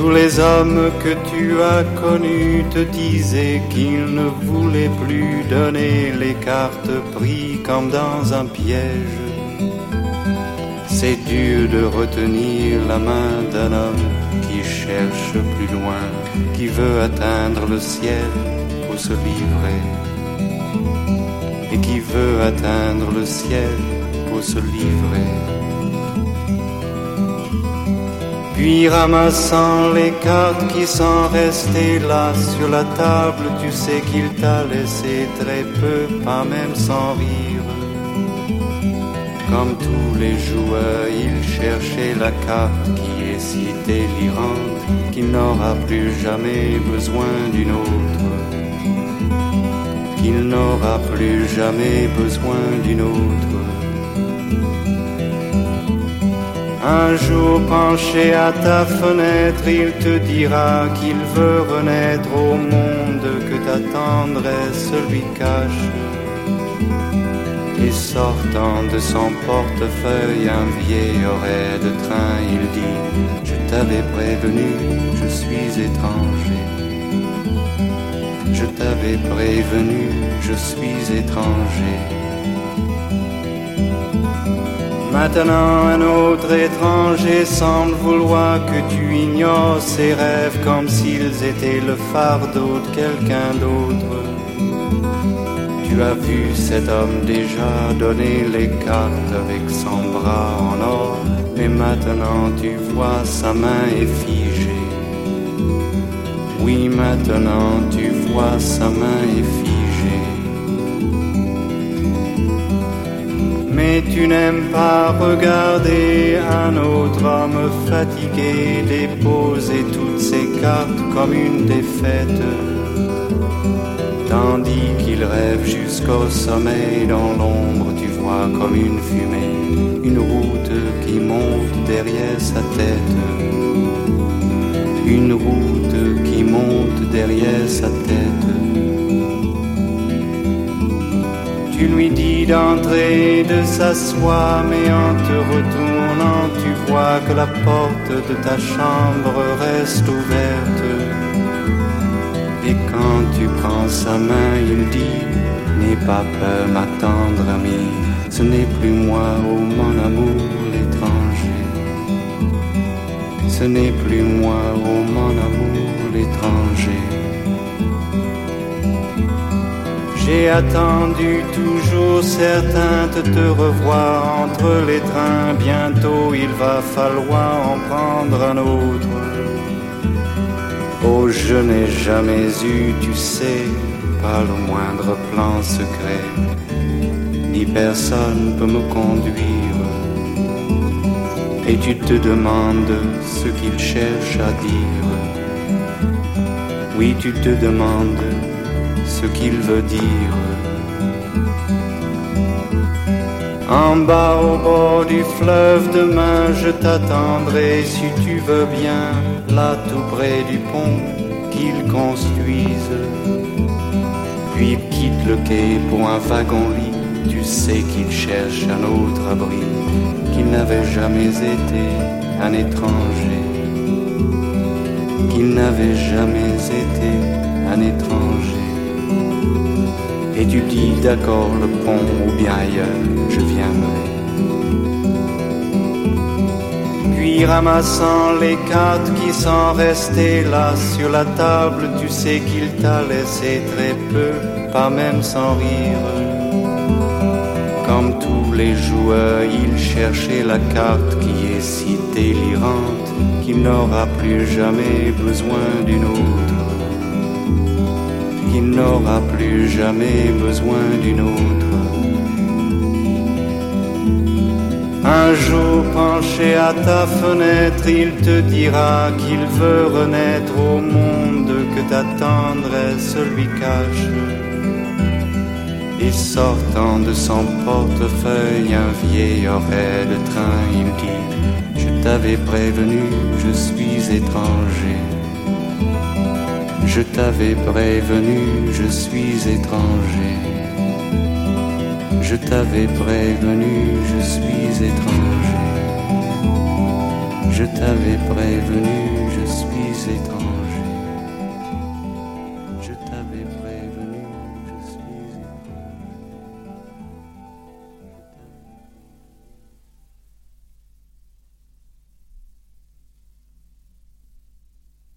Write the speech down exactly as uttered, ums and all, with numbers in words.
Tous les hommes que tu as connus te disaient qu'ils ne voulaient plus donner les cartes pris comme dans un piège. C'est dur de retenir la main d'un homme qui cherche plus loin, qui veut atteindre le ciel pour se livrer. Et qui veut atteindre le ciel pour se livrer. Puis ramassant les cartes qui sont restées là sur la table, tu sais qu'il t'a laissé très peu, pas même sans rire. Comme tous les joueurs, il cherchait la carte qui est si délirante qu'il n'aura plus jamais besoin d'une autre. Qu'il n'aura plus jamais besoin d'une autre. Un jour penché à ta fenêtre, il te dira qu'il veut renaître au monde, que ta tendresse lui cache. Et sortant de son portefeuille un vieil horaire de train, il dit: je t'avais prévenu, je suis étranger. Je t'avais prévenu, je suis étranger. Maintenant un autre étranger semble vouloir que tu ignores ses rêves comme s'ils étaient le fardeau de quelqu'un d'autre. Tu as vu cet homme déjà donner les cartes avec son bras en or, mais maintenant tu vois sa main est figée. Oui, maintenant tu vois sa main est figée. Mais tu n'aimes pas regarder un autre homme fatigué déposer toutes ses cartes comme une défaite, tandis qu'il rêve jusqu'au sommeil. Dans l'ombre tu vois comme une fumée une route qui monte derrière sa tête. Une route qui monte derrière sa tête. Tu lui dis d'entrer, de s'asseoir, mais en te retournant, tu vois que la porte de ta chambre reste ouverte. Et quand tu prends sa main, il dit: n'aie pas peur, ma tendre amie, ce n'est plus moi, oh mon amour, l'étranger. Ce n'est plus moi, oh mon amour, l'étranger. J'ai attendu toujours certain de te revoir entre les trains. Bientôt il va falloir en prendre un autre. Oh, je n'ai jamais eu, tu sais, pas le moindre plan secret, ni personne peut me conduire. Et tu te demandes ce qu'il cherche à dire. Oui, tu te demandes ce qu'il veut dire. En bas au bord du fleuve, demain je t'attendrai si tu veux bien, là tout près du pont qu'ils construisent. Puis quitte le quai pour un wagon-lit, tu sais qu'il cherche un autre abri, qu'il n'avait jamais été un étranger, qu'il n'avait jamais été un étranger. Et tu dis d'accord le pont ou bien ailleurs, je viendrai. Puis ramassant les cartes qui sont restées là sur la table, tu sais qu'il t'a laissé très peu, pas même sans rire. Comme tous les joueurs, il cherchait la carte qui est si délirante qu'il n'aura plus jamais besoin d'une autre. Qu'il n'aura plus jamais besoin d'une autre. Un jour penché à ta fenêtre, il te dira qu'il veut renaître au monde, que ta tendresse lui cache. Et sortant de son portefeuille un vieil horaire de train, il dit: je t'avais prévenu, je suis étranger. Je t'avais prévenu, je suis étranger. Je t'avais prévenu, je suis étranger. Je Je t'avais prévenu, je suis étranger. Je t'avais prévenu.